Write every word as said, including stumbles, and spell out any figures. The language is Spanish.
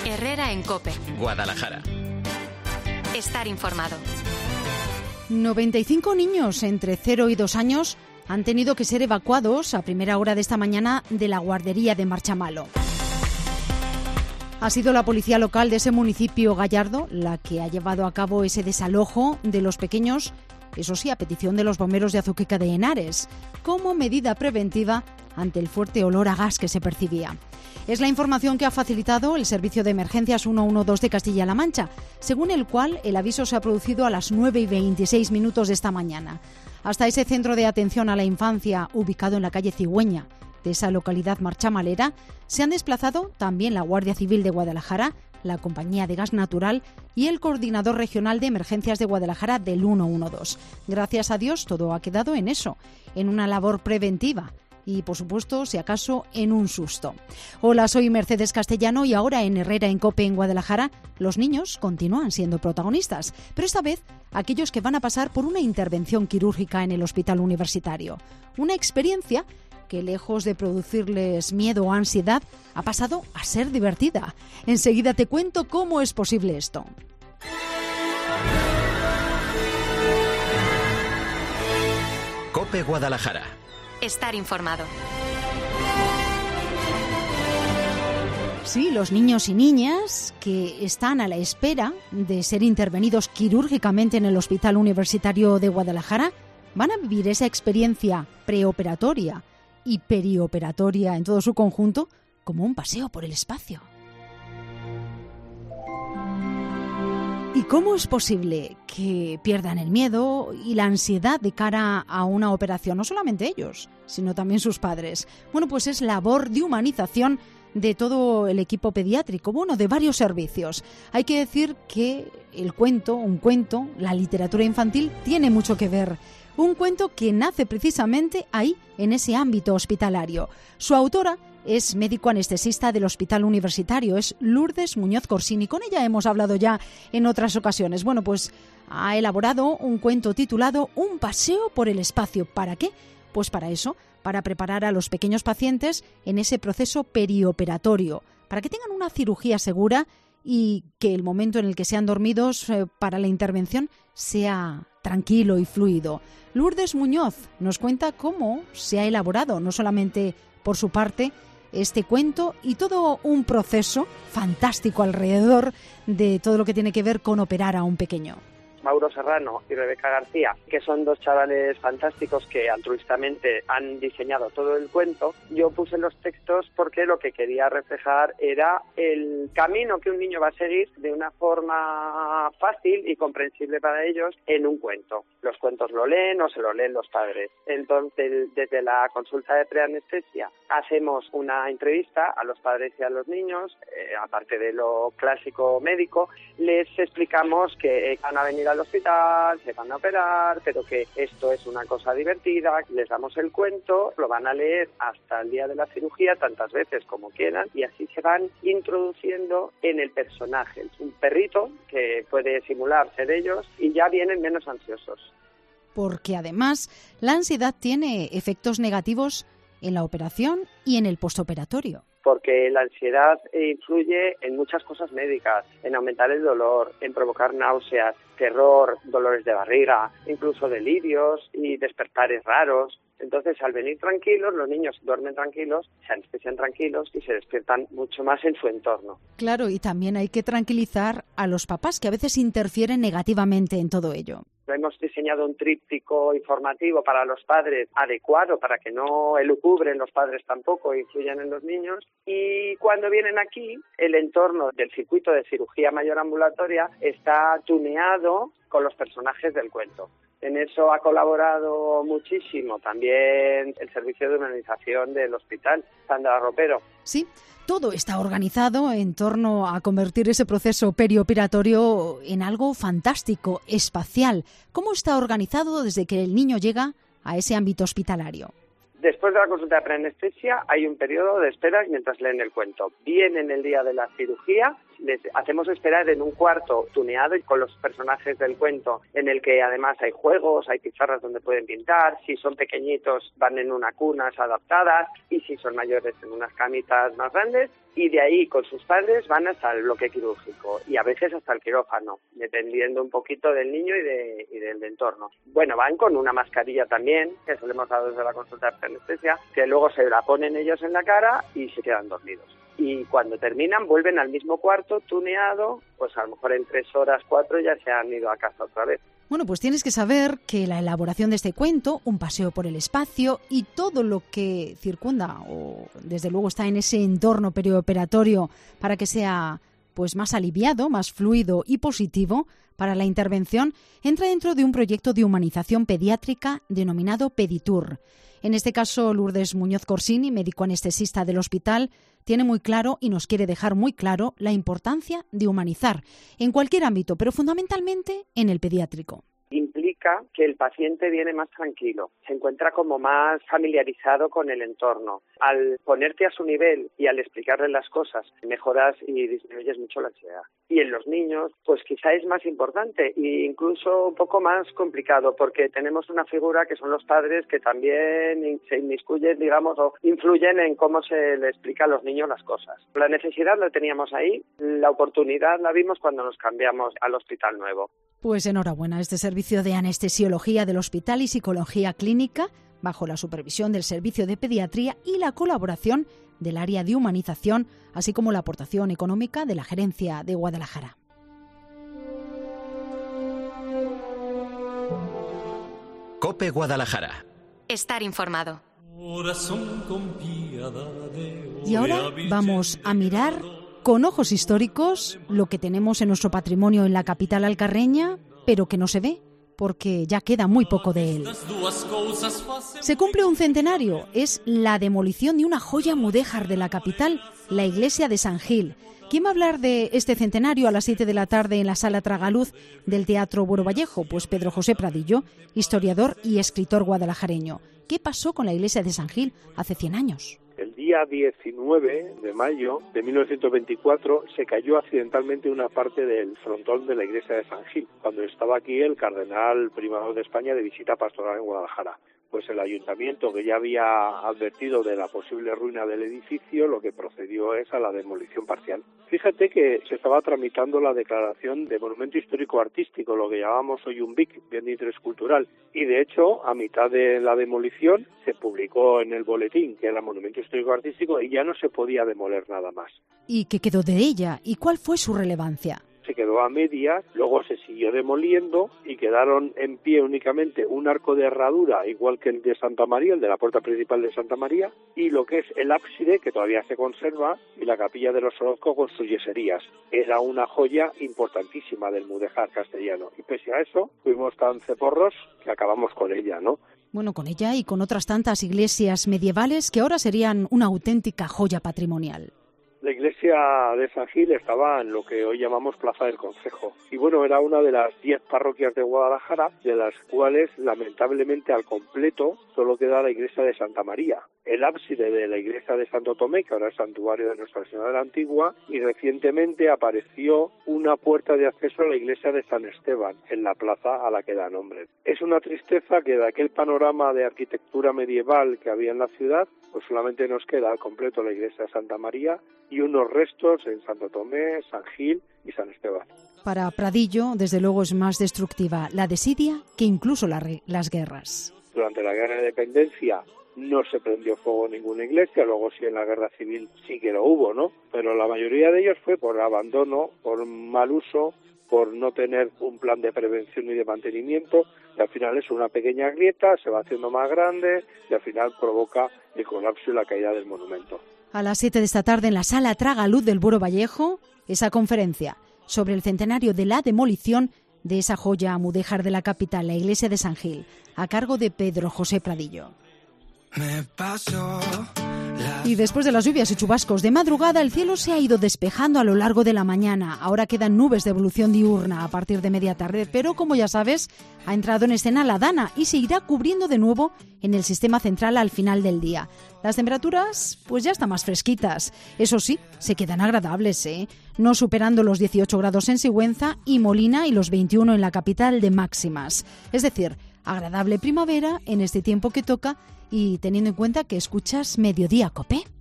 Herrera en COPE. Guadalajara. Estar informado. noventa y cinco niños entre cero y dos años han tenido que ser evacuados a primera hora de esta mañana de la guardería de Marchamalo. Ha sido la policía local de ese municipio Gallardo la que ha llevado a cabo ese desalojo de los pequeños, eso sí, a petición de los bomberos de Azuqueca de Henares, como medida preventiva ante el fuerte olor a gas que se percibía. Es la información que ha facilitado el Servicio de Emergencias ciento doce de Castilla-La Mancha, según el cual el aviso se ha producido a las nueve y veintiséis minutos de esta mañana. Hasta ese centro de atención a la infancia, ubicado en la calle Cigüeña de esa localidad marchamalera, se han desplazado también la Guardia Civil de Guadalajara, la Compañía de Gas Natural y el Coordinador Regional de Emergencias de Guadalajara del ciento doce. Gracias a Dios todo ha quedado en eso, en una labor preventiva y, por supuesto, si acaso, en un susto. Hola, soy Mercedes Castellano y ahora en Herrera en COPE en Guadalajara los niños continúan siendo protagonistas, pero esta vez aquellos que van a pasar por una intervención quirúrgica en el Hospital Universitario. Una experiencia que, lejos de producirles miedo o ansiedad, ha pasado a ser divertida. Enseguida te cuento cómo es posible esto. COPE Guadalajara. Estar informado. Sí, los niños y niñas que están a la espera de ser intervenidos quirúrgicamente en el Hospital Universitario de Guadalajara van a vivir esa experiencia preoperatoria y perioperatoria en todo su conjunto como un paseo por el espacio. ¿Y cómo es posible que pierdan el miedo y la ansiedad de cara a una operación? No solamente ellos, sino también sus padres. Bueno, pues es labor de humanización de todo el equipo pediátrico, bueno, de varios servicios. Hay que decir que el cuento, un cuento, la literatura infantil, tiene mucho que ver. Un cuento que nace precisamente ahí, en ese ámbito hospitalario. Su autora es médico anestesista del Hospital Universitario, es Lourdes Muñoz Corsini. Con ella hemos hablado ya en otras ocasiones. Bueno, pues ha elaborado un cuento titulado Un paseo por el espacio. ¿Para qué? Pues para eso, para preparar a los pequeños pacientes en ese proceso perioperatorio, para que tengan una cirugía segura y que el momento en el que sean dormidos eh, para la intervención sea tranquilo y fluido. Lourdes Muñoz nos cuenta cómo se ha elaborado, no solamente por su parte, este cuento y todo un proceso fantástico alrededor de todo lo que tiene que ver con operar a un pequeño. Mauro Serrano y Rebeca García, que son dos chavales fantásticos que altruistamente han diseñado todo el cuento. Yo puse los textos porque lo que quería reflejar era el camino que un niño va a seguir de una forma fácil y comprensible para ellos en un cuento. Los cuentos lo leen o se lo leen los padres. Entonces, desde la consulta de preanestesia hacemos una entrevista a los padres y a los niños, eh, aparte de lo clásico médico, les explicamos que van a venir al hospital, se van a operar, pero que esto es una cosa divertida, les damos el cuento, lo van a leer hasta el día de la cirugía tantas veces como quieran y así se van introduciendo en el personaje. Es un perrito que puede simular ser ellos y ya vienen menos ansiosos. Porque además la ansiedad tiene efectos negativos en la operación y en el postoperatorio. Porque la ansiedad influye en muchas cosas médicas, en aumentar el dolor, en provocar náuseas, terror, dolores de barriga, incluso delirios y despertares raros. Entonces, al venir tranquilos, los niños duermen tranquilos, se anestesian tranquilos y se despiertan mucho más en su entorno. Claro, y también hay que tranquilizar a los papás, que a veces interfieren negativamente en todo ello. Hemos diseñado un tríptico informativo para los padres adecuado para que no elucubren los padres tampoco e influyan en los niños. Y cuando vienen aquí, el entorno del circuito de cirugía mayor ambulatoria está tuneado con los personajes del cuento. En eso ha colaborado muchísimo también el servicio de humanización del hospital, Sandra Ropero. Sí, todo está organizado en torno a convertir ese proceso perioperatorio en algo fantástico, espacial. ¿Cómo está organizado desde que el niño llega a ese ámbito hospitalario? Después de la consulta de preanestesia hay un periodo de espera mientras leen el cuento. Vienen el día de la cirugía, les hacemos esperar en un cuarto tuneado y con los personajes del cuento, en el que además hay juegos, hay pizarras donde pueden pintar, si son pequeñitos van en unas cunas adaptadas y si son mayores en unas camitas más grandes, y de ahí con sus padres van hasta el bloque quirúrgico y a veces hasta el quirófano, dependiendo un poquito del niño y, de, y del entorno. Bueno, van con una mascarilla también, que se le hemos dado desde la consulta de anestesia, que luego se la ponen ellos en la cara y se quedan dormidos. Y cuando terminan vuelven al mismo cuarto, tuneado, pues a lo mejor en tres horas, cuatro ya se han ido a casa otra vez. Bueno, pues tienes que saber que la elaboración de este cuento, un paseo por el espacio y todo lo que circunda o desde luego está en ese entorno perioperatorio para que sea pues más aliviado, más fluido y positivo para la intervención, entra dentro de un proyecto de humanización pediátrica denominado Peditour. En este caso, Lourdes Muñoz Corsini, médico anestesista del hospital, tiene muy claro y nos quiere dejar muy claro la importancia de humanizar en cualquier ámbito, pero fundamentalmente en el pediátrico. Implica que el paciente viene más tranquilo, se encuentra como más familiarizado con el entorno. Al ponerte a su nivel y al explicarle las cosas, mejoras y disminuyes mucho la ansiedad. Y en los niños, pues quizá es más importante e incluso un poco más complicado, porque tenemos una figura que son los padres que también se inmiscuyen, digamos, o influyen en cómo se le explica a los niños las cosas. La necesidad la teníamos ahí, la oportunidad la vimos cuando nos cambiamos al hospital nuevo. Pues enhorabuena, este servicio de anestesiología del Hospital y Psicología Clínica, bajo la supervisión del Servicio de Pediatría y la colaboración del área de humanización, así como la aportación económica de la Gerencia de Guadalajara. COPE Guadalajara. Estar informado. Y ahora vamos a mirar con ojos históricos lo que tenemos en nuestro patrimonio en la capital alcarreña, pero que no se ve, porque ya queda muy poco de él. Se cumple un centenario, es la demolición de una joya mudéjar de la capital, la iglesia de San Gil. ¿Quién va a hablar de este centenario a las siete de la tarde en la Sala Tragaluz del Teatro Buero Vallejo? Pues Pedro José Pradillo, historiador y escritor guadalajareño. ¿Qué pasó con la iglesia de San Gil hace cien años? El día diecinueve de mayo de mil novecientos veinticuatro se cayó accidentalmente una parte del frontón de la iglesia de San Gil, cuando estaba aquí el cardenal primador de España de visita pastoral en Guadalajara. Pues el ayuntamiento, que ya había advertido de la posible ruina del edificio, lo que procedió es a la demolición parcial. Fíjate que se estaba tramitando la declaración de monumento histórico artístico, lo que llamamos hoy un B I C, bien de interés cultural, y de hecho, a mitad de la demolición, se publicó en el boletín que era monumento histórico artístico y ya no se podía demoler nada más. ¿Y qué quedó de ella? ¿Y cuál fue su relevancia? Se quedó a medias, luego se siguió demoliendo y quedaron en pie únicamente un arco de herradura, igual que el de Santa María, el de la puerta principal de Santa María, y lo que es el ábside, que todavía se conserva, y la capilla de los Orozco con sus yeserías. Era una joya importantísima del mudéjar castellano. Y pese a eso, fuimos tan ceporros que acabamos con ella, ¿no? Bueno, con ella y con otras tantas iglesias medievales que ahora serían una auténtica joya patrimonial. La iglesia de San Gil estaba en lo que hoy llamamos Plaza del Concejo. Y bueno, era una de las diez parroquias de Guadalajara, de las cuales lamentablemente al completo solo queda la iglesia de Santa María. El ábside de la iglesia de Santo Tomé, que ahora es santuario de Nuestra Señora de la Antigua, y recientemente apareció una puerta de acceso a la iglesia de San Esteban, en la plaza a la que da nombre. Es una tristeza que de aquel panorama de arquitectura medieval que había en la ciudad, pues solamente nos queda al completo la iglesia de Santa María y unos restos en Santo Tomé, San Gil y San Esteban. Para Pradillo, desde luego, es más destructiva la desidia que incluso la re- las guerras. Durante la Guerra de Independencia no se prendió fuego en ninguna iglesia, luego sí en la Guerra Civil sí que lo hubo, ¿no? Pero la mayoría de ellos fue por abandono, por mal uso, por no tener un plan de prevención y de mantenimiento, y al final es una pequeña grieta, se va haciendo más grande y al final provoca el colapso y la caída del monumento. A las siete de esta tarde en la Sala Tragaluz del Buero Vallejo, esa conferencia sobre el centenario de la demolición de esa joya mudéjar de la capital, la iglesia de San Gil, a cargo de Pedro José Pradillo. Me paso la Y después de las lluvias y chubascos de madrugada, el cielo se ha ido despejando a lo largo de la mañana. Ahora quedan nubes de evolución diurna a partir de media tarde, pero como ya sabes, ha entrado en escena la Dana y se irá cubriendo de nuevo en el sistema central al final del día. Las temperaturas, pues ya están más fresquitas. Eso sí, se quedan agradables, ¿eh? No superando los dieciocho grados en Sigüenza y Molina y los veintiuno en la capital de máximas. Es decir, agradable primavera en este tiempo que toca y teniendo en cuenta que escuchas Mediodía Cope.